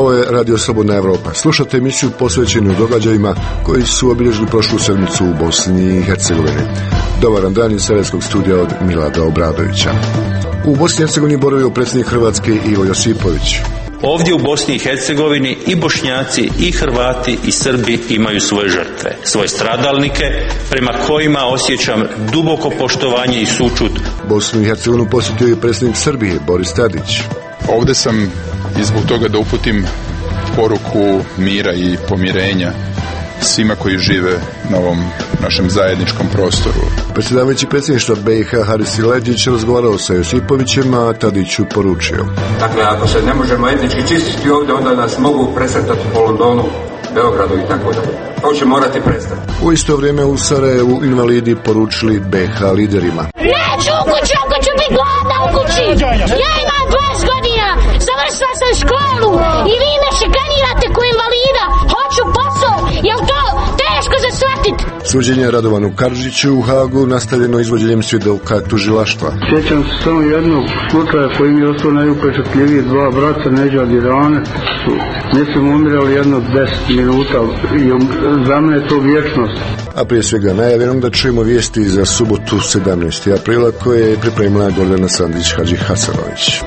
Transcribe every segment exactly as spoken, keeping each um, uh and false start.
Ovo je Radio Slobodna Evropa. Slušate emisiju posvećenu događajima koji su obilježili prošlu sedmicu u Bosni i Hercegovini. Dobar dan iz Sarajevskog studija od Milada Obradovića. U Bosni i Hercegovini boravio predsjednik Hrvatske Ivo Josipović. Ovdje u Bosni i Hercegovini i Bošnjaci, i Hrvati, i Srbi imaju svoje žrtve, svoje stradalnike, prema kojima osjećam duboko poštovanje i sućut. Bosnu i Hercegovinu posjetio je predsjednik Srbije Boris Tadić. Ovdje sam i zbog toga da uputim poruku mira i pomirenja svima koji žive na ovom našem zajedničkom prostoru. Predsjedavajući predsjedništva B i H Haris Silajdžić razgovarao sa Josipovićem, a Tadiću poručio. Dakle, ako se ne možemo etnički čistiti ovdje, onda nas mogu presretati po Londonu, Beogradu i tako dalje. To će morati prestati. U isto vrijeme u Sarajevu invalidi poručili B H liderima. Neću u kući, ako ću biti gladna u kući. Ja imam dvadeset godina, završila sam školu i vi me šikanirate ko invalida. Hoću posao, jel to teško za shvatiti? Suđenje Radovanu Karadžiću u Hagu nastavljeno izvođenjem svjedoka tužilaštva. Sjećam se samo jednog slučaja koji mi je ostao najupečatljiviji, dva brata Neđa Dirane su, mislim, umirali jedno deset minuta i za mene je to vječnost. A prije svega najavljenom da čujemo vijesti za subotu sedamnaestog aprila koje je pripremila Gordana Sandić-Hadži-Hasanović.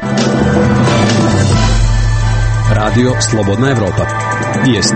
Radio Slobodna Evropa. Vijesti.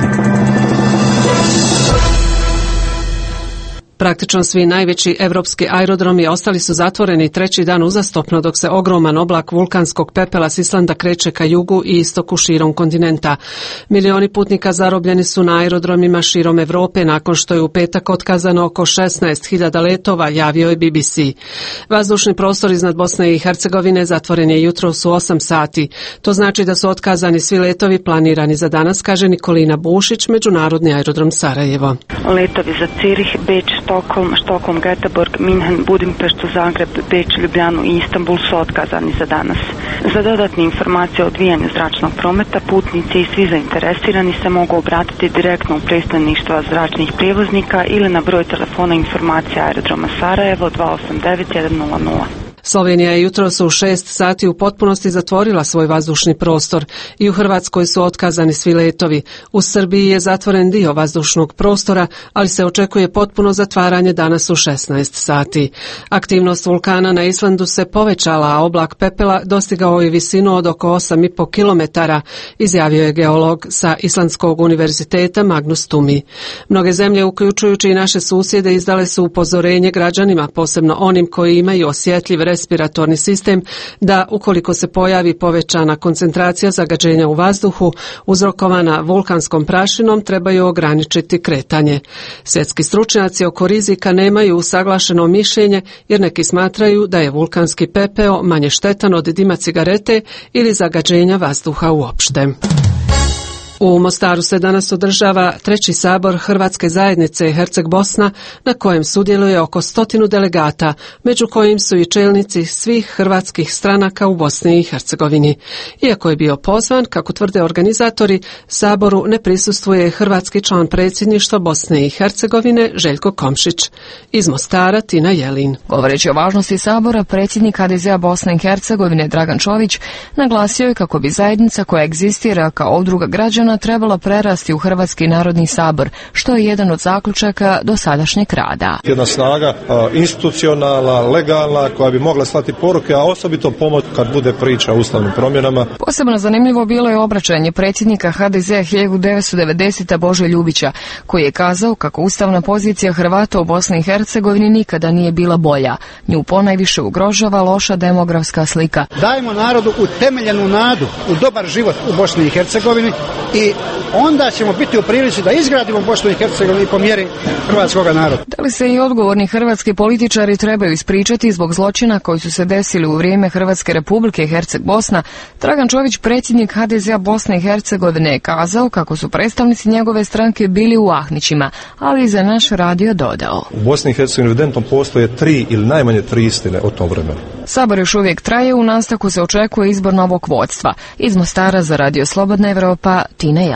Praktično svi najveći evropski aerodromi ostali su zatvoreni treći dan uzastopno dok se ogroman oblak vulkanskog pepela s Islanda kreće ka jugu i istoku širom kontinenta. Milioni putnika zarobljeni su na aerodromima širom Evrope nakon što je u petak otkazano oko šesnaest hiljada letova, javio je B B C. Vazdušni prostor iznad Bosne i Hercegovine zatvoren je jutros u osam sati. To znači da su otkazani svi letovi planirani za danas, kaže Nikolina Bušić, Međunarodni aerodrom Sarajevo. Letovi za Cirih, Beč, Stokholm, Štokholm, Göteborg, Minhen, Budimpeštu, Zagreb, Beč, Ljubljanu i Istanbul su otkazani za danas. Za dodatne informacije o odvijanju zračnog prometa, putnici i svi zainteresirani se mogu obratiti direktno u predstavništva zračnih prijevoznika ili na broj telefona informacija aerodroma Sarajevo dva osam devet jedan nula nula. Slovenija je jutros u šest sati u potpunosti zatvorila svoj vazdušni prostor i u Hrvatskoj su otkazani svi letovi. U Srbiji je zatvoren dio vazdušnog prostora, ali se očekuje potpuno zatvaranje danas u šesnaest sati. Aktivnost vulkana na Islandu se povećala, a oblak pepela dostigao je visinu od oko osam i po kilometara, izjavio je geolog sa Islandskog univerziteta Magnus Tumi. Mnoge zemlje, uključujući i naše susjede, izdale su upozorenje građanima, posebno onim koji imaju osjetljiv respiratorni sistem, da ukoliko se pojavi povećana koncentracija zagađenja u vazduhu uzrokovana vulkanskom prašinom, trebaju ograničiti kretanje. Svjetski stručnjaci oko rizika nemaju usaglašeno mišljenje, jer neki smatraju da je vulkanski pepeo manje štetan od dima cigarete ili zagađenja vazduha uopšte. U Mostaru se danas održava treći sabor Hrvatske zajednice Herceg-Bosna, na kojem sudjeluje oko stotinu delegata, među kojim su i čelnici svih hrvatskih stranaka u Bosni i Hercegovini. Iako je bio pozvan, kako tvrde organizatori, saboru ne prisustvuje hrvatski član predsjedništva Bosne i Hercegovine Željko Komšić. Iz Mostara Tina Jelin. Govoreći o važnosti sabora, predsjednik H D Z-a Bosne i Hercegovine Dragan Čović naglasio je kako bi zajednica koja egzistira kao udruga građana trebala prerasti u Hrvatski narodni sabor, što je jedan od zaključaka dosadašnjeg rada. Jedna snaga institucionalna, legalna, koja bi mogla slati poruke, a osobito pomoć kad bude priča o ustavnim promjenama. Posebno zanimljivo bilo je obraćanje predsjednika H D Z-a hiljadu devetsto devedesete Bože Ljubića, koji je kazao kako ustavna pozicija Hrvata u Bosni i Hercegovini nikada nije bila bolja. Nju ponajviše ugrožava loša demografska slika. Dajmo narodu utemeljenu nadu u dobar život u Bosni i Hercegovini i onda ćemo biti u prilici da izgradimo Bosnu i Hercegovinu po mjeri hrvatskog naroda. Da li se i odgovorni hrvatski političari trebaju ispričati zbog zločina koji su se desili u vrijeme Hrvatske republike Herceg-Bosna, Dragan Čović, predsjednik H D Z-a Bosne i Hercegovine, je kazao kako su predstavnici njegove stranke bili u Ahnićima, ali i za naš radio dodao. U Bosni i Hercegovini evidentno postoje tri ili najmanje tri istine o tom vremenu. Sabor još uvijek traje, u nastavku se očekuje izbor novog vodstva. Iz Mostara za Radio Slobodna Evropa, Tina Jelina.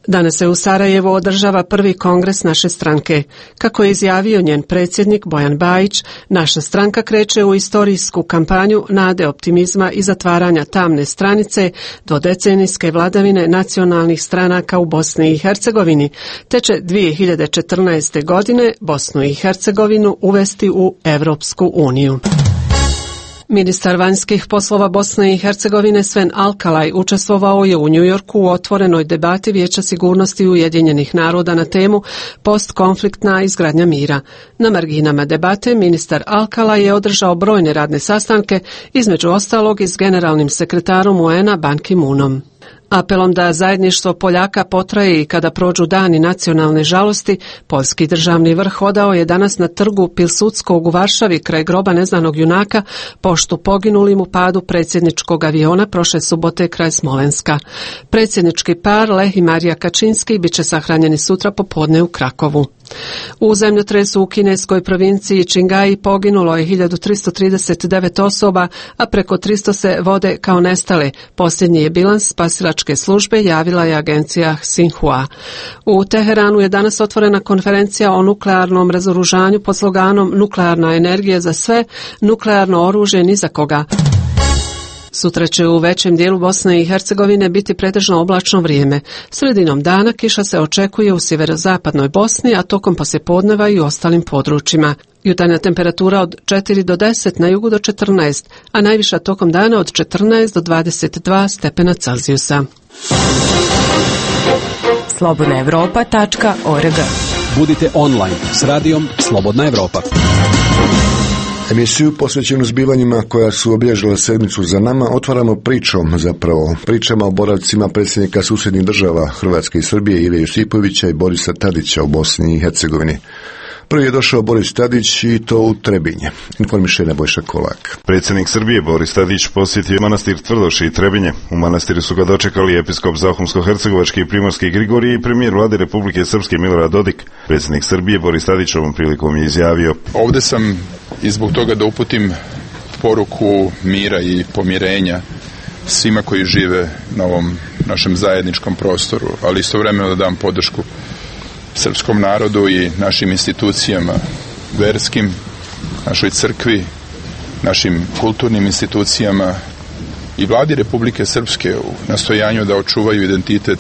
Danas se u Sarajevu održava prvi kongres naše stranke. Kako je izjavio njen predsjednik Bojan Bajić, naša stranka kreće u istorijsku kampanju nade, optimizma i zatvaranja tamne stranice dvodecenijske vladavine nacionalnih stranaka u Bosni i Hercegovini, te će dvije hiljade četrnaeste. godine Bosnu i Hercegovinu uvesti u Evropsku uniju. Ministar vanjskih poslova Bosne i Hercegovine Sven Alkalaj učestvovao je u Njujorku u otvorenoj debati Vijeća sigurnosti Ujedinjenih naroda na temu postkonfliktna izgradnja mira. Na marginama debate ministar Alkalaj je održao brojne radne sastanke, između ostalog i s generalnim sekretarom U N-a Ban Ki-moonom. Apelom da zajedništvo Poljaka potraje i kada prođu dani nacionalne žalosti, poljski državni vrh odao je danas na trgu Pilsudskog u Varšavi kraj groba neznanog junaka poštu poginulim u padu predsjedničkog aviona prošle subote kraj Smolenska. Predsjednički par Lech i Marija Kačinski bit će sahranjeni sutra popodne u Krakovu. U zemljotresu u kineskoj provinciji Čingaji poginulo je hiljadu tristo trideset devet osoba, a preko tristo se vode kao nestale. Posljednji je bilans spasilačke službe, javila je agencija Xinhua. U Teheranu je danas otvorena konferencija o nuklearnom razoružanju pod sloganom Nuklearna energija za sve, nuklearno oružje ni za koga. Sutra će u većem dijelu Bosne i Hercegovine biti pretežno oblačno vrijeme. Sredinom dana kiša se očekuje u sjeverozapadnoj Bosni, a tokom poslijepodneva i u ostalim područjima. Jutarnja temperatura od četiri do deset, na jugu do četrnaest, a najviša tokom dana od četrnaest do dvadeset dva stepena Celzijusa. slobodna evropa tačka org. Budite online s radijom Slobodna Evropa. Emisiju posvećenu zbivanjima koja su obilježila sedmicu za nama otvaramo pričom, zapravo pričama o boravcima predsjednika susjednih država Hrvatske i Srbije Ilije Josipovića i Borisa Tadića u Bosni i Hercegovini. Prvi je došao Boris Tadić i to u Trebinje. Informiše Nebojša Kolak. Predsjednik Srbije Boris Tadić posjetio manastir Tvrdoši i Trebinje. U manastiru su ga dočekali episkop Zahumsko-hercegovački i primorski Grigorij i premijer vlade Republike Srpske Milorad Dodik. Predsjednik Srbije Boris Tadić ovom prilikom je izjavio: Ovdje sam i zbog toga da uputim poruku mira i pomirenja svima koji žive na ovom našem zajedničkom prostoru, ali istovremeno da dam podršku srpskom narodu i našim institucijama verskim, našoj crkvi, našim kulturnim institucijama i vladi Republike Srpske u nastojanju da očuvaju identitet,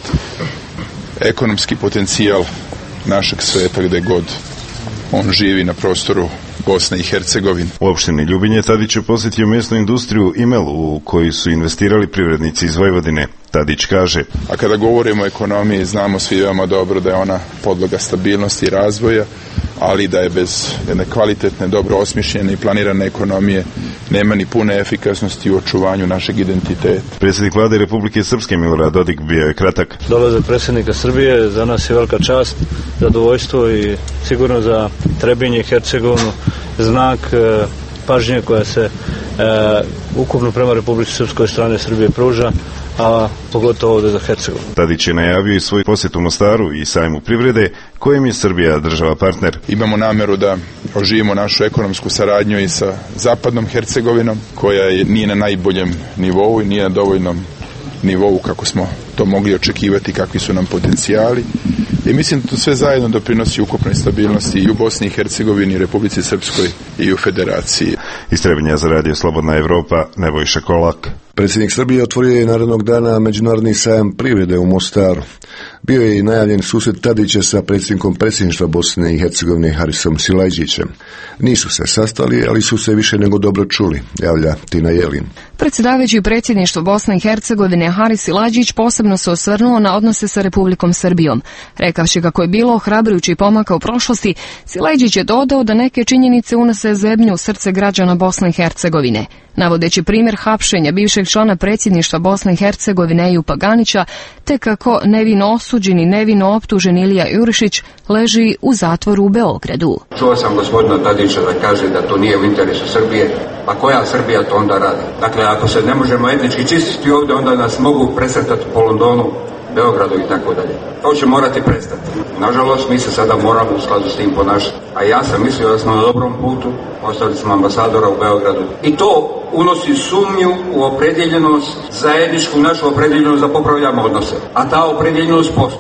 ekonomski potencijal našeg sveta gde god on živi na prostoru Bosne i Hercegovine. U opštini Ljubinje Tadić je posjetio mjesnu industriju Imel u koju su investirali privrednici iz Vojvodine. Tadić kaže: A kada govorimo o ekonomiji, znamo svi veoma dobro da je ona podloga stabilnosti i razvoja, ali da je bez jedne kvalitetne, dobro osmišljene i planirane ekonomije nema ni pune efikasnosti u očuvanju našeg identiteta. Predsjednik vlade Republike Srpske Milorad Dodik bio je kratak. Dolazak predsjednika Srbije za nas je velika čast, zadovoljstvo i sigurno za Trebinje i Hercegovinu znak e, pažnje koja se e, ukupno prema Republici Srpskoj strane Srbije pruža, a pogotovo ovdje za Hercegovinu. Tadić je najavio i svoj posjet u Mostaru i sajmu privrede kojem je Srbija država partner. Imamo namjeru da oživimo našu ekonomsku saradnju i sa zapadnom Hercegovinom, koja je, nije na najboljem nivou i nije na dovoljnom nivou kako smo to mogli očekivati, kakvi su nam potencijali. I mislim da to sve zajedno doprinosi ukupnoj stabilnosti i u Bosni i Hercegovini, i Republici Srpskoj i u Federaciji. Iz Trebinja za radio Slobodna Evropa, Nebojša Kolak. Predsjednik Srbije otvorio je narednog dana međunarodni sajam privrede u Mostaru. Bio je i najavljen susret Tadića sa predsjednikom predsjedništva Bosne i Hercegovine Harisom Silajđićem. Nisu se sastali, ali su se više nego dobro čuli, javlja Tina Jelin. Predsjedavajući predsjedništvo Bosne i Hercegovine Haris Silajđić posebno se osvrnuo na odnose sa Republikom Srbijom. Rekavši kako je bilo ohrabrujući pomaka u prošlosti, Silajđić je dodao da neke činjenice unose zebnju u srce građana Bosne i Hercegovine. Navodeći primjer hapšenja bivšeg člana predsjedništva Bosne i Hercegovine Ejupa Ganića, te kako nevino osuđen i nevino optužen Ilija Jurišić leži u zatvoru u Beogradu. Čuo sam gospodina Tadića da kaže da to nije u interesu Srbije, pa koja Srbija to onda radi? Dakle, ako se ne možemo etnički čistiti ovdje, onda nas mogu presretati po Londonu, Beogradu i tako dalje. To će morati prestati. Nažalost, mi se sada moramo u skladu s tim ponašati. A ja sam mislio da smo na dobrom putu, postavili smo ambasadora u Beogradu. I to unosi sumnju u opredjeljenost, zajedničku našu opredjeljenost da popravljamo odnose. A ta opredjeljenost postoji.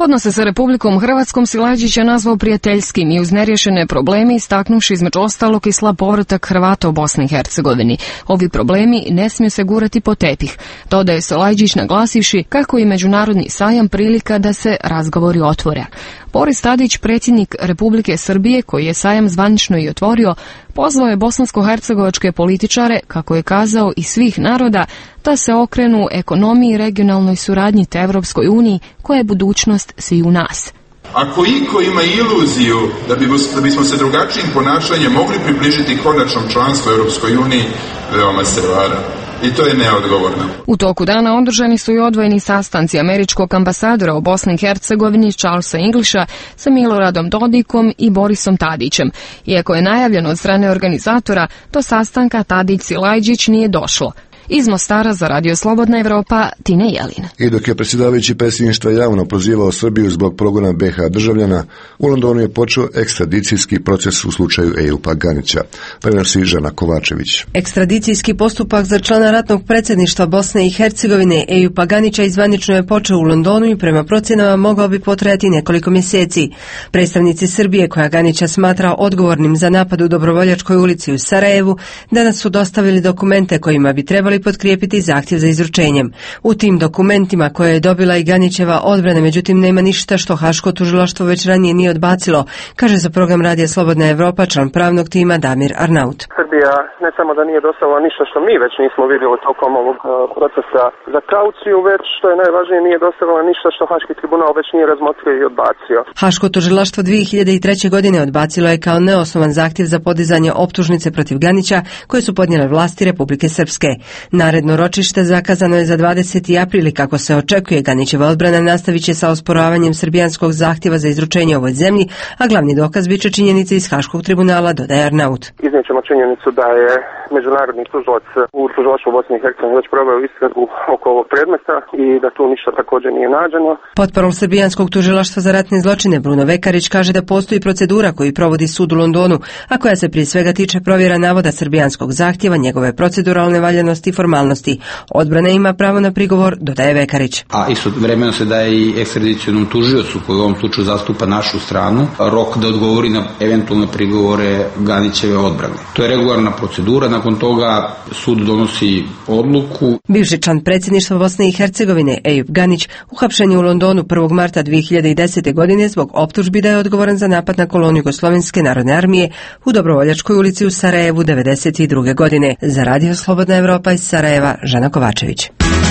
Odnose sa Republikom Hrvatskom Silajdžić je nazvao prijateljskim i uz nerješene probleme istaknuvši između ostalog i slab povratak Hrvata u Bosni i Hercegovini. Ovi problemi ne smiju se gurati po tepih, dodaje Silajdžić naglasivši kako je međunarodni sajam prilika da se razgovori otvore. Boris Tadić, predsjednik Republike Srbije, koji je sajam zvanično i otvorio, pozvao je bosansko-hercegovačke političare, kako je kazao, i svih naroda, da se okrenu ekonomiji i regionalnoj suradnji te Evropskoj uniji, koja je budućnost sviju nas. Ako iko ima iluziju da, bi, da bismo se drugačijim ponašanjem mogli približiti konačnom članstvu Europskoj uniji, veoma se vara. I to je neodgovorno. U toku dana održani su i odvojeni sastanci američkog ambasadora u Bosni i Hercegovini Charlesa Englisha sa Miloradom Dodikom i Borisom Tadićem. Iako je najavljeno od strane organizatora, do sastanka Tadić-Silajdžić nije došlo. Iz Mostara za Radio Slobodna Evropa, Tine Jelin. I dok je predsjedavajući predsjedništva javno prozivao Srbiju zbog progona be ha državljana, u Londonu je počeo ekstradicijski proces u slučaju Ejupa Ganića. Prenosi Žana Kovačević. Ekstradicijski postupak za člana ratnog predsjedništva Bosne i Hercegovine Ejupa Ganića izvanično je počeo u Londonu i prema procjenama mogao bi potrajati nekoliko mjeseci. Predstavnici Srbije, koja Ganića smatra odgovornim za napad u Dobrovoljačkoj ulici u Sarajevu, danas su dostavili dokumente kojima bi trebali potkrijepiti zahtjev za izručenjem. U tim dokumentima koje je dobila i Ganićeva odbrana, međutim nema ništa što Haško tužilaštvo već ranije nije odbacilo, kaže za program Radija Slobodna Evropa član pravnog tima Damir Arnaut. Srbija ne samo da nije dostavila ništa što mi već nismo vidjeli tokom ovog procesa za kauciju, već što je najvažnije nije dostavila ništa što Haški tribunal već nije razmotrio i odbacio. Haško tužilaštvo dvije hiljade treće. godine odbacilo je kao neosnovan zahtjev za podizanje optužnice protiv Ganića koje su podnijele vlasti Republike Srpske. Naredno ročište zakazano je za dvadeseti april i kako se očekuje, Ganićeva odbrana nastavit će sa osporavanjem srbijanskog zahtjeva za izručenje ovoj zemlji, a glavni dokaz biće činjenice iz Haškog tribunala, dodaje Arnaut. Iznijećemo činjenicu da je međunarodni tužilac u tužilaštvu Bosne i Hercegovine već proveo istragu oko ovog predmeta i da tu ništa također nije nađeno. Potparol srbijanskog tužilaštva za ratne zločine Bruno Vekarić kaže da postoji procedura koju provodi sud u Londonu, a koja se prije svega tiče provjera navoda srbijanskog zahtjeva, njegove proceduralne valjanosti i formalnosti. Odbrana ima pravo na prigovor, dodaje Vekarić. A istovremeno se daje i ekstradicionom tužiocu koji u ovom slučaju zastupa našu stranu rok da odgovori na eventualne prigovore Ganićeve odbrane. To je regularna procedura, nakon toga sud donosi odluku. Bivši član predsjedništva Bosne i Hercegovine Ejup Ganić uhapšen je u Londonu prvog marta dvije hiljade desete. godine zbog optužbi da je odgovoran za napad na kolonu Jugoslovenske narodne armije u Dobrovoljačkoj ulici u Sarajevu devedeset druge. godine. Za Radio Slobodna Evropa iz Sarajeva, Žana Kovačević.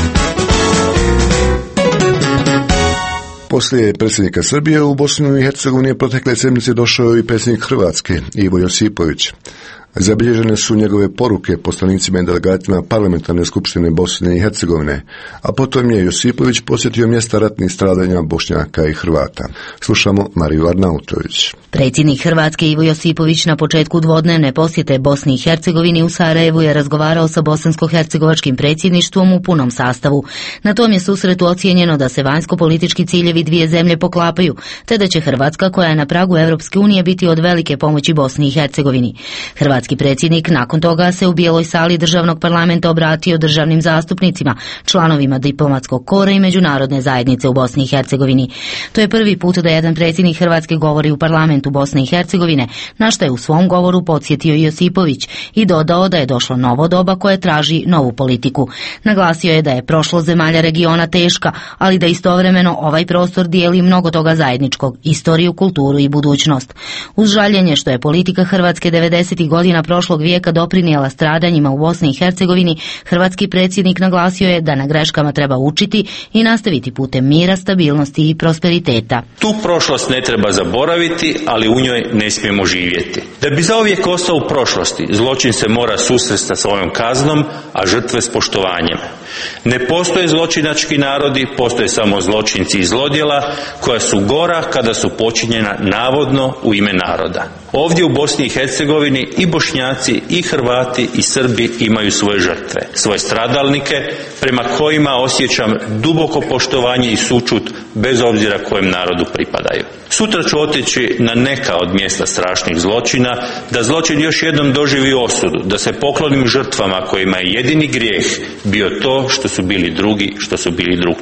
Poslije predsjednika Srbije u Bosnu i Hercegovini protekle sedmice došao i predsjednik Hrvatske Ivo Josipović. Zabilježene su njegove poruke poslanicima i delegatima Parlamentarne skupštine Bosne i Hercegovine, a potom je Josipović posjetio mjesta ratnih stradanja Bošnjaka i Hrvata. Slušamo Mariju Arnautović. Predsjednik Hrvatske Ivo Josipović na početku dvodnevne posjete Bosni i Hercegovini u Sarajevu je razgovarao sa bosansko-hercegovačkim predsjedništvom u punom sastavu. Na tom je susretu ocijenjeno da se vanjsko-politički ciljevi dvije zemlje poklapaju, te da će Hrvatska, koja je na pragu Europske unije, biti od velike pomoći Bosni i Hercegovini. Hrvatski predsjednik nakon toga se u Bijeloj sali državnog parlamenta obratio državnim zastupnicima, članovima diplomatskog kora i međunarodne zajednice u Bosni i Hercegovini. To je prvi put da jedan predsjednik Hrvatske govori u parlamentu Bosne i Hercegovine, na što je u svom govoru podsjetio Josipović i dodao da je došlo novo doba koje traži novu politiku. Naglasio je da je prošlost zemalja regiona teška, ali da istovremeno ovaj prostor dijeli mnogo toga zajedničkog, istoriju, kulturu i budućnost. Uz žaljenje što je politika Hrvatske devedesetih godina prošlog vijeka doprinijela stradanjima u Bosni i Hercegovini, hrvatski predsjednik naglasio je da na greškama treba učiti i nastaviti putem mira, stabilnosti i prosperiteta. Tu prošlost ne treba zaboraviti, ali u njoj ne smijemo živjeti. Da bi zauvijek ostao u prošlosti, zločin se mora susresti sa svojom kaznom, a žrtve s poštovanjem. Ne postoje zločinački narodi, postoje samo zločinci i zlodjela koja su gora kada su počinjena navodno u ime naroda. Ovdje u Bosni i Hercegovini i Bošnjaci, i Hrvati, i Srbi imaju svoje žrtve, svoje stradalnike prema kojima osjećam duboko poštovanje i sućut bez obzira kojem narodu pripadaju. Sutra ću otići na neka od mjesta strašnih zločina, da zločin još jednom doživi osudu, da se poklonim žrtvama kojima je jedini grijeh bio to što su bili drugi, što su bili drugčiji.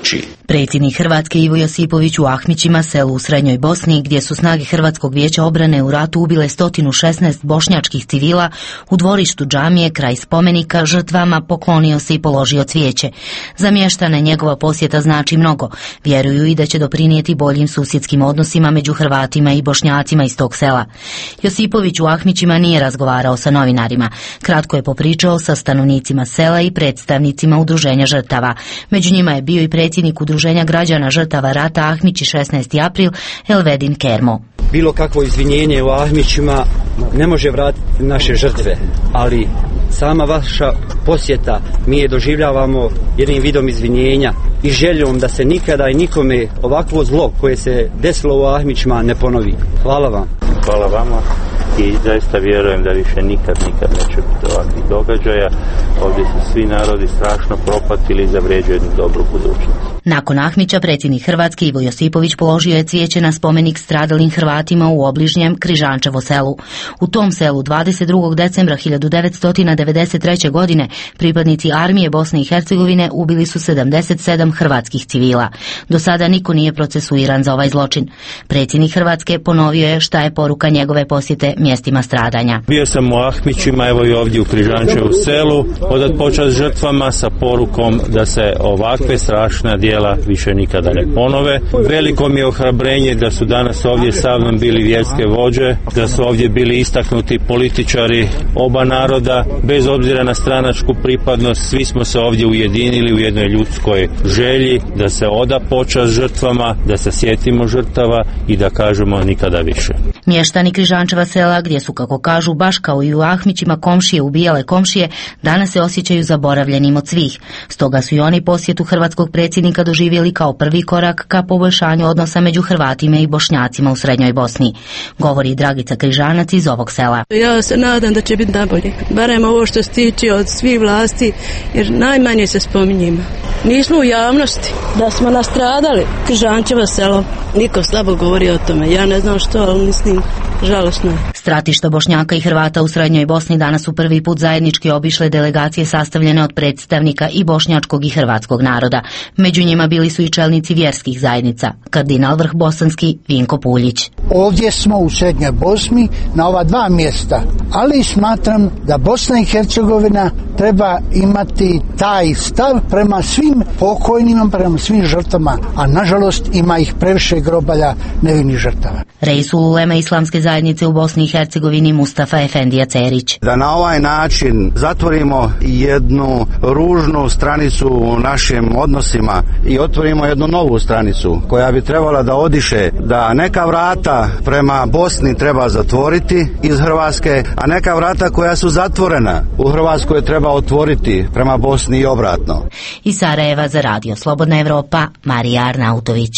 Predsjednik Hrvatske Ivo Josipović u Ahmićima, selu u Srednjoj Bosni, gdje su snage Hrvatskog vijeća obrane u ratu ubile sto šesnaest bošnjačkih civila, u dvorištu džamije kraj spomenika žrtvama poklonio se i položio cvijeće. Za mještane njegova posjeta znači mnogo. Vjeruju i da će doprinijeti boljim susjedskim odnosima među Hrvatima i Bošnjacima iz tog sela. Josipović u Ahmićima nije razgovarao sa novinarima. Kratko je popričao sa stanovnicima sela i predstavnicima udruženja žrtava. Među njima je bio i predsjednik udruženja građana žrtava rata Ahmići šesnaesti april Elvedin Kermo. Bilo kakvo izvinjenje u Ahmićima ne može vratiti naše žrtve, ali sama vaša posjeta mi je doživljavamo jednim vidom izvinjenja i željom da se nikada i nikome ovakvo zlo koje se desilo u Ahmićima ne ponovi. Hvala vam. Hvala vama i zaista vjerujem da više nikad, nikad neće biti ovakvih događaja. Ovdje su svi narodi strašno propatili i zavrijeđuju jednu dobru budućnost. Nakon Ahmića predsjednik Hrvatske Ivo Josipović položio je cvijeće na spomenik stradalim Hrvatima u obližnjem Križančevo selu. U tom selu dvadeset drugog decembra hiljadu devetsto devedeset treće. godine pripadnici armije Bosne i Hercegovine ubili su sedamdeset sedam hrvatskih civila. Do sada niko nije procesuiran za ovaj zločin. Predsjednik Hrvatske ponovio je šta je poruka njegove posjete mjestima stradanja. Bio sam u Ahmićima, evo i ovdje u Križančevu selu, odat počast žrtvama sa porukom da se ovakve strašna djela više nikada ne ponove. Veliko mi je ohrabrenje da su danas ovdje sa mnom bili vjerske vođe, da su ovdje bili istaknuti političari oba naroda, bez obzira na stranačku pripadnost, svi smo se ovdje ujedinili u jednoj ljudskoj želji da se oda počast žrtvama, da se sjetimo žrtava i da kažemo nikada više. Mještani Križančeva sela, gdje su, kako kažu, baš kao i u Ahmićima komšije ubijale komšije, danas se osjećaju zaboravljenim od svih. Stoga su i oni posjetu hrvatskog predsjednika doživjeli kao prvi korak ka poboljšanju odnosa među Hrvatima i Bošnjacima u Srednjoj Bosni. Govori Dragica Križanac iz ovog sela. Ja se nadam da će biti najbolje. Barem ovo što se tiče od svih vlasti, jer najmanje se spominjimo. Nismo u javnosti da smo nastradali Križančevo selo. Niko slabo govori o tome. Ja ne znam što, ali mislim žalosno je. Stratišta Bošnjaka i Hrvata u Srednjoj Bosni danas su prvi put zajednički obišle delegacije sastavljene od predstavnika i bošnjačkog i hrvatskog naroda. Među njima bili su i čelnici vjerskih zajednica, kardinal vrh bosanski Vinko Puljić. Ovdje smo u Srednjoj Bosni na ova dva mjesta, ali smatram da Bosna i Hercegovina treba imati taj stav prema svim pokojnima, prema svim žrtvama, a nažalost ima ih previše grobalja nevinih žrtava. Reisul uleme islamske zajednice u Bosni i Hercegovini Mustafa Efendija Cerić. Da na ovaj način zatvorimo jednu ružnu stranicu u našim odnosima i otvorimo jednu novu stranicu koja bi trebala da odiše, da neka vrata prema Bosni treba zatvoriti iz Hrvatske, a neka vrata koja su zatvorena u Hrvatskoj treba otvoriti prema Bosni i obratno. Iz Sarajeva za Radio Slobodna Evropa, Marija Arnautović.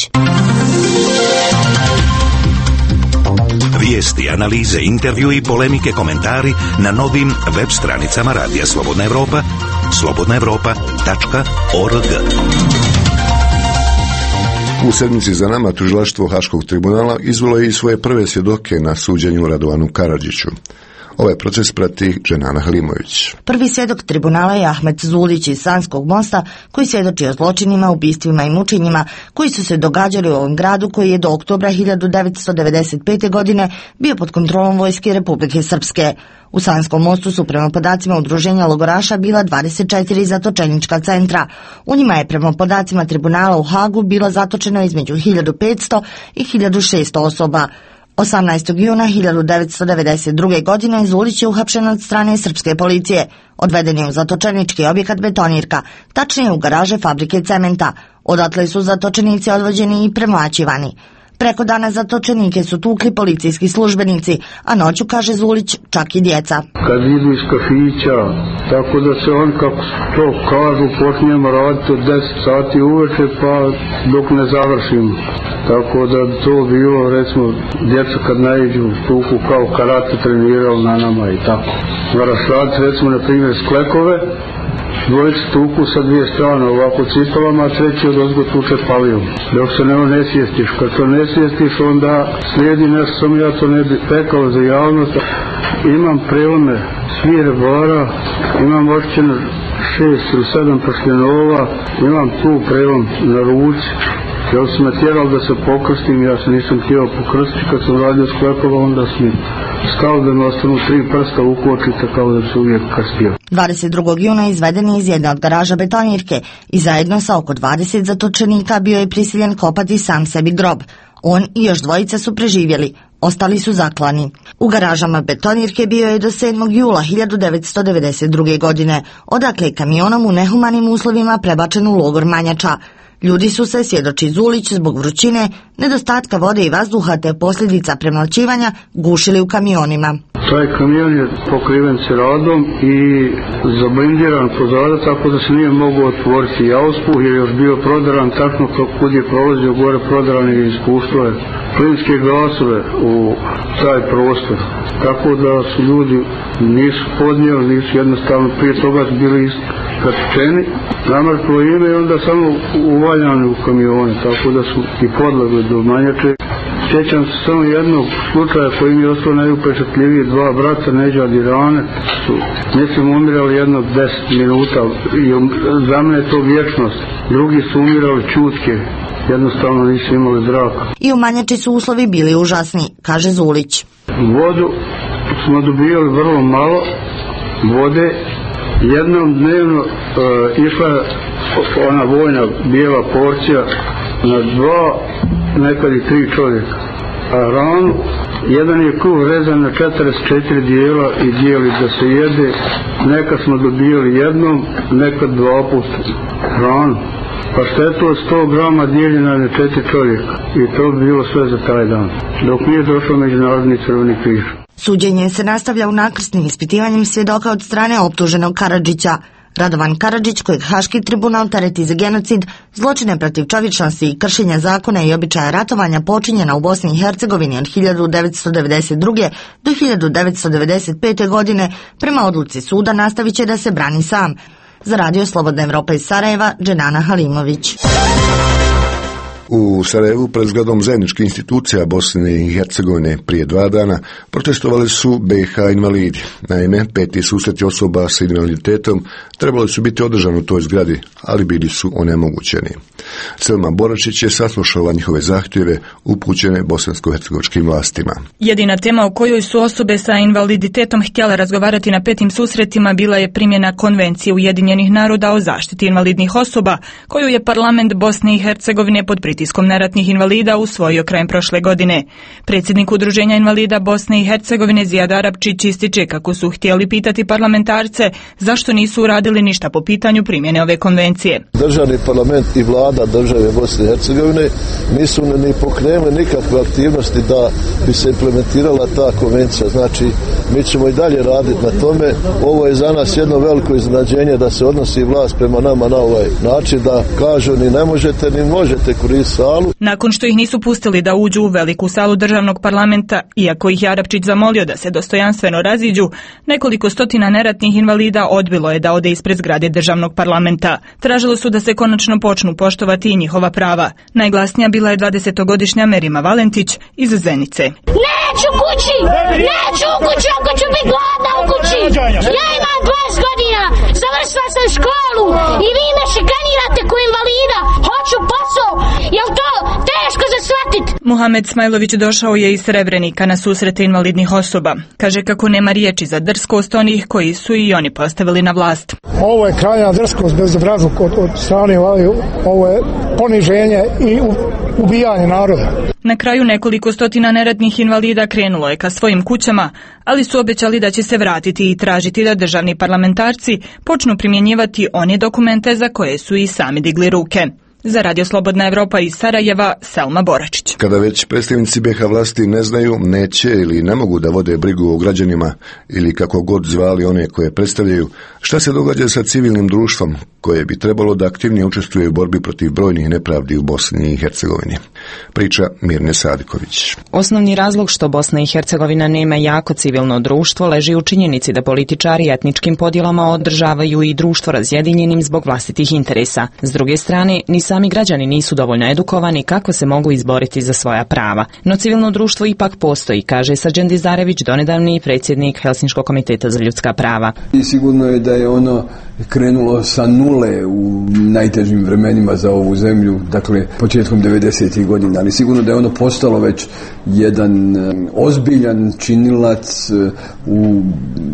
Vijesti, analize, intervju i polemike, komentari na novim web stranicama Radija Slobodna Evropa, slobodna evropa tačka org. U sedmici za nama tužilaštvo Haškog tribunala izvelo je i svoje prve svjedoke na suđenju Radovanu Karadžiću. Ovaj proces prati Dženana Halimović. Prvi svjedok tribunala je Ahmet Zulić iz Sanskog Mosta, koji svjedoči o zločinima, ubistvima i mučenjima koji su se događali u ovom gradu koji je do oktobra hiljadu devetsto devedeset pete. godine bio pod kontrolom vojske Republike Srpske. U Sanskom Mostu su prema podacima udruženja logoraša bila dvadeset četiri zatočenička centra. U njima je prema podacima tribunala u Hagu bilo zatočeno između hiljadu petsto i hiljadu šesto osoba. osamnaestog juna hiljadu devetsto devedeset druge. godine Zulić je uhapšen od strane srpske policije. Odveden je u zatočenički objekat Betonirka, tačnije u garaže fabrike cementa. Odatle su zatočenici odvođeni i premlaćivani. Preko dana zatočenike su tukli policijski službenici, a noću, kaže Zulić, čak i djeca. Kad idu iz kafića, tako da se on, kako to kažu, počnemo raditi od deset sati uveče pa dok ne završimo. Tako da to bilo, recimo, djeca kad naiđu tuku kao karate trenirao na nama i tako. Varašladac, recimo, na primjer, sklekove, dvojice tuku sa dvije strane ovako cipelama, a treći od ozgo tuče palijom. Dok se ne, ne sjestiš. Kad to ne sjestiš, onda slijedi nešto, sam ja to ne bi pekao za javnost. Imam prelome svih rebara, imam ošćene šest ili sedam prstenova, imam tu prelom na ruci. Jel su me tjerali da se pokrstim, ja se nisam htio pokrstiti, kad sam radio sklepova, onda sam stao da mi ostanu tri prsta u kočica kao da se uvijek krstio. dvadeset drugog juna izveden je iz jedne od garaža betonirke i zajedno sa oko dvadeset zatočenika bio je prisiljen kopati sam sebi grob. On i još dvojica su preživjeli, ostali su zaklani. U garažama betonirke bio je do sedmog jula hiljadu devetsto devedeset druge. godine, odakle je kamionom u nehumanim uslovima prebačen u logor Manjača. Ljudi su se, svjedoči Zulić, zbog vrućine, nedostatka vode i vazduha te posljedica premlaćivanja gušili u kamionima. Taj kamion je pokriven ceradom i zablindiran pozada, tako da se nije mogao otvoriti jauspuh jer je još bio prodaran, tačno kud je prolazio gore prodaran i ispuštao je plinske gasove u taj prostor. Tako da su ljudi nisu podnijeli, nisu jednostavno prije toga bili iskatčeni na mrtvo ime i onda samo uvaljani u kamione, tako da su i podlegli do Manjače. Sjećam se samo jednog slučaja koji mi je ostao najupečatljiviji, dva brata Neđa Dirane su, mislim, umirali jedno deset minuta i za mene je to vječnost. Drugi su umirali čutke, jednostavno nisu imali zraka. I u Manjači su uslovi bili užasni, kaže Zulić. Vodu smo dobijali vrlo malo, vode, jednom dnevno e, išla ona vojna bijela porcija na dva, nekad i tri čovjeka. A ranu, jedan je kruh rezan na četrdeset četiri dijela i dijeli da se jede. Nekad smo dobijali jednom, nekad dva puta ranu. Pa što je to sto grama dijeljena na četiri čovjeka. I to bi bilo sve za taj dan. Dok nije došao Međunarodni Crveni križ. Suđenje se nastavlja u nakrsnim ispitivanjem svjedoka od strane optuženog Karadžića. Radovan Karadžić, kojeg Haški tribunal tereti za genocid, zločine protiv čovječnosti i kršenja zakona i običaja ratovanja počinjena u Bosni i Hercegovini od hiljadu devetsto devedeset druge. do hiljadu devetsto devedeset pete. godine, prema odluci suda nastavit će da se brani sam. Za Radio Slobodna Evropa iz Sarajeva, Dženana Halimović. U Sarajevu pred zgradom zajedničkih institucija Bosne i Hercegovine prije dva dana protestovali su B i H invalidi. Naime, peti susreti osoba sa invaliditetom trebali su biti održani u toj zgradi, ali bili su onemogućeni. Selma Boračić je saslušala njihove zahtjeve upućene bosansko-hercegovačkim vlastima. Jedina tema o kojoj su osobe sa invaliditetom htjele razgovarati na petim susretima bila je primjena Konvencije Ujedinjenih naroda o zaštiti invalidnih osoba, koju je parlament Bosne i Hercegovine pod pritiskom neratnih invalida usvojio krajem prošle godine. Predsjednik Udruženja invalida Bosne i Hercegovine Zijad Arapčić ističe kako su htjeli pitati parlamentarce zašto nisu uradili ništa po pitanju primjene ove konvencije. Državni parlament i vlada države Bosne i Hercegovine nisu ni pokrenuli nikakve aktivnosti da bi se implementirala ta konvencija. Znači, mi ćemo i dalje raditi na tome. Ovo je za nas jedno veliko iznenađenje da se odnosi vlast prema nama na ovaj način, da kažu ni ne možete ni možete koristiti salu. Nakon što ih nisu pustili da uđu u veliku salu državnog parlamenta, iako ih je Arapčić zamolio da se dostojanstveno raziđu, nekoliko stotina neratnih invalida odbilo je da ode ispred zgrade državnog parlamenta. Tražilo su da se konačno počnu poštovati i njihova prava. Najglasnija bila je dvadesetogodišnja Merima Valentić iz Zenice. Neću kući! Neću u kući ako ću biti gladna u kući! Ja imam dvadeset godina, završila sam školu i vi me šikanirate ko invalida! Hoću posao! Jel to teško za shvatit? Muhamed Smajlović došao je iz Srebrenika na susrete invalidnih osoba. Kaže kako nema riječi za drskost onih koji su i oni postavili na vlast. Ovo je krajna drskost, bezobrazluk od, od strane, ovo je poniženje i ubijanje naroda. Na kraju nekoliko stotina neratnih invalida krenulo je ka svojim kućama, ali su obećali da će se vratiti i tražiti da državni parlamentarci počnu primjenjivati one dokumente za koje su i sami digli ruke. Za Radio Slobodna Evropa iz Sarajeva, Selma Boračić. Kada već predstavnici B i H vlasti ne znaju, neće ili ne mogu da vode brigu o građanima ili kako god zvali one koje predstavljaju, šta se događa sa civilnim društvom koje bi trebalo da aktivnije učestvuje u borbi protiv brojnih nepravdi u Bosni i Hercegovini? Priča Mirne Sadiković. Osnovni razlog što Bosna i Hercegovina nema jako civilno društvo leži u činjenici da političari etničkim podjelama održavaju i društvo razjedinjenim zbog vlastitih interesa. S druge strane, ni sami građani nisu dovoljno edukovani kako se mogu izboriti za svoja prava. No civilno društvo ipak postoji, kaže Srđan Dizarević, donedavni predsjednik Helsinškog komiteta za ljudska prava. I sigurno je da je ono krenulo sa nule u najtežim vremenima za ovu zemlju, dakle početkom devedesetih godina, ali sigurno da je ono postalo već jedan ozbiljan činilac u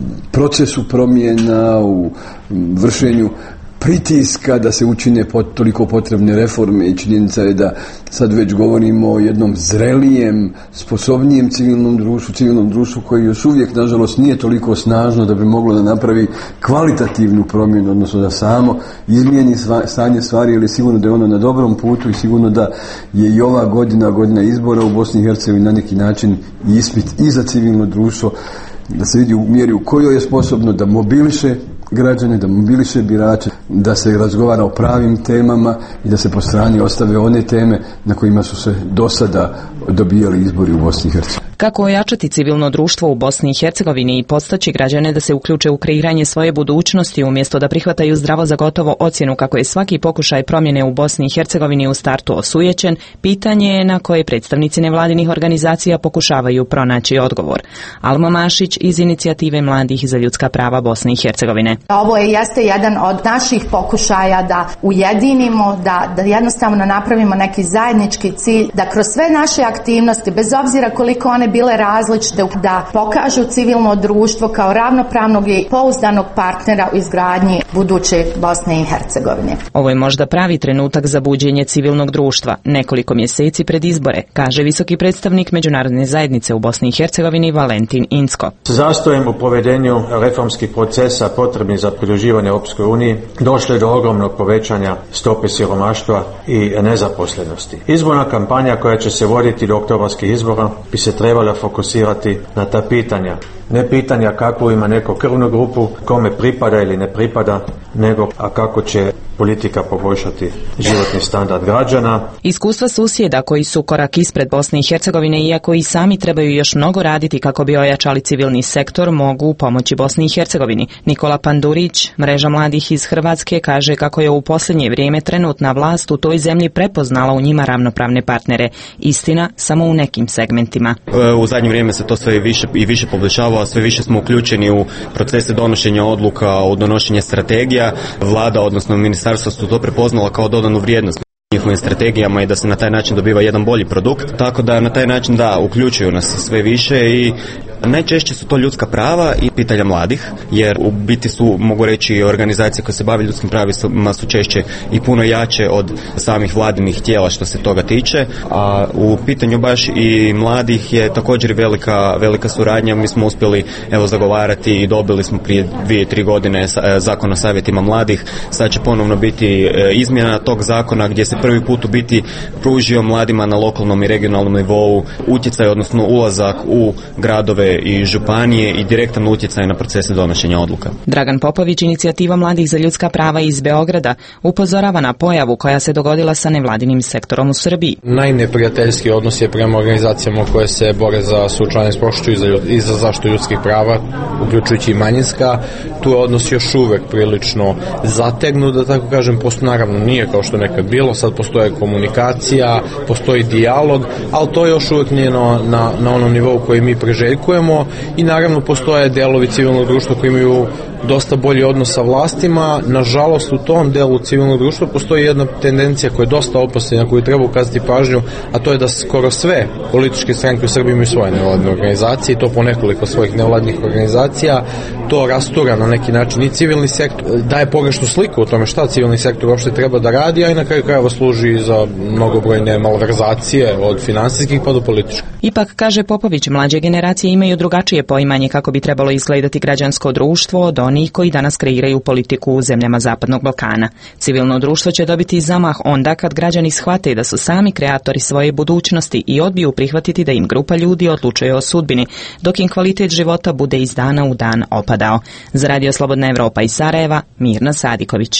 procesu promjena, u vršenju pritiska da se učine pot, toliko potrebne reforme i činjenica je da sad već govorimo o jednom zrelijem, sposobnijem civilnom društvu, civilnom društvu koji još uvijek, nažalost, nije toliko snažno da bi moglo da napravi kvalitativnu promjenu, odnosno da samo izmijeni sva, stanje stvari, ali sigurno da je ono na dobrom putu i sigurno da je i ova godina, godina izbora u Bosni i Hercegovini na neki način ispit i za civilno društvo, da se vidi u mjeri u kojoj je sposobno da mobiliše građane, da mobiliše birače, da se razgovara o pravim temama i da se po strani ostave one teme na kojima su se do sada dobijali izbori u Bosni i Hercegovini. Kako ojačati civilno društvo u Bosni i Hercegovini i podstaći građane da se uključe u kreiranje svoje budućnosti umjesto da prihvataju zdravo za gotovo ocjenu kako je svaki pokušaj promjene u Bosni i Hercegovini u startu osujećen, pitanje je na koje predstavnici nevladinih organizacija pokušavaju pronaći odgovor. Alma Mašić iz Inicijative mladih za ljudska prava Bosne i Hercegovine. Ovo je jeste jedan od naših pokušaja da ujedinimo, da, da jednostavno napravimo neki zajednički cilj, da kroz sve naše aktivnosti, bez obzira koliko one bile različite, da pokažu civilno društvo kao ravnopravnog i pouzdanog partnera u izgradnji buduće Bosne i Hercegovine. Ovo je možda pravi trenutak za buđenje civilnog društva, nekoliko mjeseci pred izbore, kaže visoki predstavnik međunarodne zajednice u Bosni i Hercegovini Valentin Incko. Zastojem u provedenju reformskih procesa potrebnih za pridruživanje Europskoj uniji došlo je do ogromnog povećanja stope siromaštva i nezaposlenosti. Izborna kampanja koja će se voditi do oktobarskih izbora bi se trebala fokusirati na ta pitanja. Ne pitanja kako ima neko krvnu grupu, kome pripada ili ne pripada, nego a kako će politika poboljšati životni standard građana. Iskustva susjeda koji su korak ispred Bosne i Hercegovine, iako i sami trebaju još mnogo raditi kako bi ojačali civilni sektor, mogu pomoći Bosni i Hercegovini. Nikola Pandurić, mreža mladih iz Hrvatske, kaže kako je u posljednje vrijeme trenutna vlast u toj zemlji prepoznala u njima ravnopravne partnere. Istina, samo u nekim segmentima. U zadnje vrijeme se to sve više i više poboljšava, sve više smo uključeni u procese donošenja odluka, u donošenje strategija. Vlada, odnosno ministarstvo, su to prepoznala kao dodanu vrijednost njihovim strategijama i da se na taj način dobiva jedan bolji produkt, tako da na taj način da uključuju nas sve više i najčešće su to ljudska prava i pitanja mladih, jer u biti su, mogu reći, organizacije koje se bave ljudskim pravima su češće i puno jače od samih vladinih tijela što se toga tiče, a u pitanju baš i mladih je također velika, velika suradnja. Mi smo uspjeli evo zagovarati i dobili smo prije dvije, tri godine zakon o savjetima mladih. Sad će ponovno biti izmjena tog zakona gdje se prvi put u biti pružio mladima na lokalnom i regionalnom nivou utjecaj, odnosno ulazak u gradove i županije i direktan utjecaj na procese donošenja odluka. Dragan Popović, Inicijativa mladih za ljudska prava iz Beograda, upozorava na pojavu koja se dogodila sa nevladinim sektorom u Srbiji. Najneprijateljski odnos je prema organizacijama koje se bore za suočavanje s prošlošću i za, i za zaštitu ljudskih prava, uključujući i manjinska. Tu je odnos još uvek prilično zategnut, da tako kažem. Posto, naravno nije kao što nekad bilo, sad postoje komunikacija, postoji dijalog, ali to još uvek nije na, na, na onom nivou koji mi priželjkujemo i naravno postoje delovi civilnog društva koji imaju dosta bolji odnos sa vlastima. Nažalost, u tom delu civilnog društva postoji jedna tendencija koja je dosta opasna, na koju treba ukazati pažnju, a to je da skoro sve političke stranke u Srbiji imaju svoje nevladine organizacije i to po nekoliko svojih nevladnih organizacija. To rastura na neki način i civilni sektor, daje pogrešnu sliku o tome šta civilni sektor uopšte treba da radi, a i na kraju krajeva služi za mnogobrojne malverzacije od finansijskih pa do političkih. Ipak, kaže Popović, mlađe generacije imaju drugačije poimanje kako bi trebalo izgledati građansko društvo od onih koji danas kreiraju politiku u zemljama Zapadnog Balkana. Civilno društvo će dobiti zamah onda kad građani shvate da su sami kreatori svoje budućnosti i odbiju prihvatiti da im grupa ljudi odlučuje o sudbini, dok im kvalitet života bude iz dana u dan opadao. Za Radio Slobodna Evropa iz Sarajeva, Mirna Sadiković.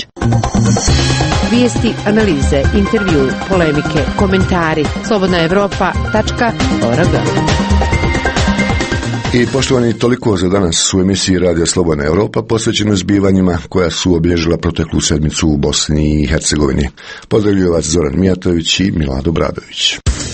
Vijesti, analize, intervju, polemike, komentari. slobodna evropa tačka org. I poštovani, toliko za danas u emisiji Radija Slobodna Europa posvećeno zbivanjima koja su obilježila proteklu sedmicu u Bosni i Hercegovini. Pozdravljuju vas Zoran Mijatović i Milado Bradović.